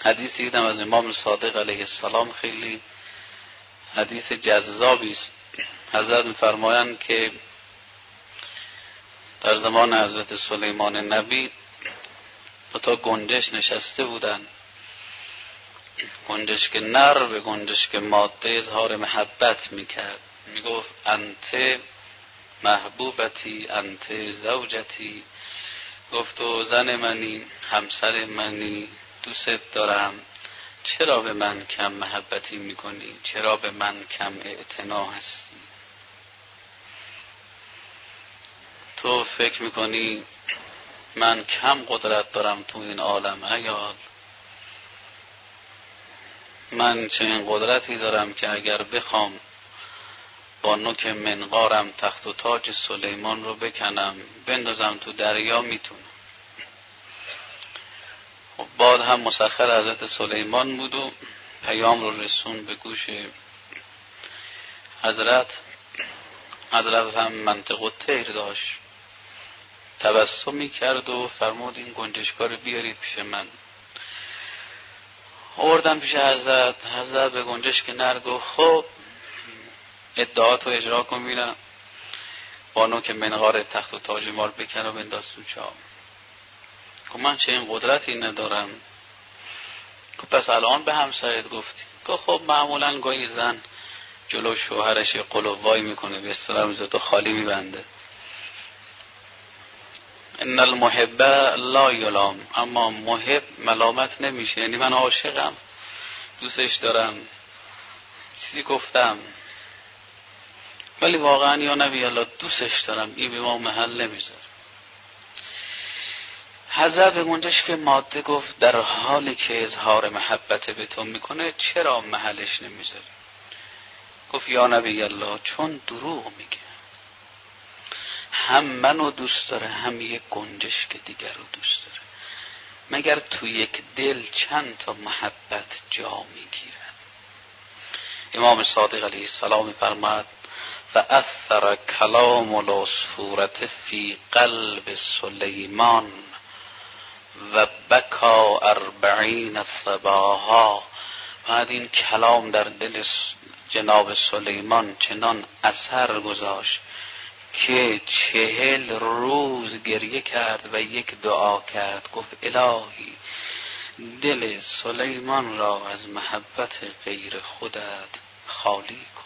حدیثی دیدم از امام صادق علیه السلام، خیلی حدیث جذابی است. حضرت می‌فرمایند که در زمان حضرت سلیمان نبی دو تا گنجشک نشسته بودند. گنجشک نر به گنجشک ماده اظهار محبت میکرد، میگفت انت محبوبتی انت زوجتی، گفت تو زن منی، همسر منی، دوست دارم، چرا به من کم محبتی میکنی؟ چرا به من کم اعتنا هستی؟ تو فکر میکنی من کم قدرت دارم تو این عالم عیال؟ من چنین قدرتی دارم که اگر بخوام با نوک منقارم تخت و تاج سلیمان رو بکنم بندازم تو دریا میتونم. خب بعد هم مسخر حضرت سلیمان بود و پیام رو رسون به گوش حضرت. حضرت هم منطق و طیر داشت، تبسمی کرد و فرمود این گنجشکا رو بیارید پیش من. آوردن پیش حضرت. حضرت به گنجشک نر گفت خب ادعاتو اجرا کن ببینم، بانو که منقار تخت و تاج مال بکن و بنداز تو چاه. گفت من چه این قدرتی ندارم. گفت پس الان به همسرت گفتی؟ گفت خب معمولا گاهی زن جلو شوهرش قلوب‌وای میکنه، به اصطلاح میذاره خالی میبنده. ان المحب لا یلام، اما محب ملامت نمیشه، یعنی من عاشقم، دوستش دارم، چیزی گفتم ولی واقعا یا نبی الله دوستش دارم، این به ما محل نمیذاره. حضرت به گنجشک ماده گفت در حالی که اظهار محبت به تو میکنه چرا محلش نمیذاره؟ گفت یا نبی الله چون دروغ میگه، هم منو دوست داره هم یک گنجشک دیگر رو دوست داره. مگر تو یک دل چند تا محبت جا میگیرد؟ امام صادق علیه السلام میفرماد فاثر کلام العصفورة فی قلب سلیمان و بکا 40 صباحا. بعد این کلام در دل جناب سلیمان چنان اثر گذاشت که 40 روز گریه کرد و یک دعا کرد. گفت الهی دل سلیمان را از محبت غیر خودت خالی کن.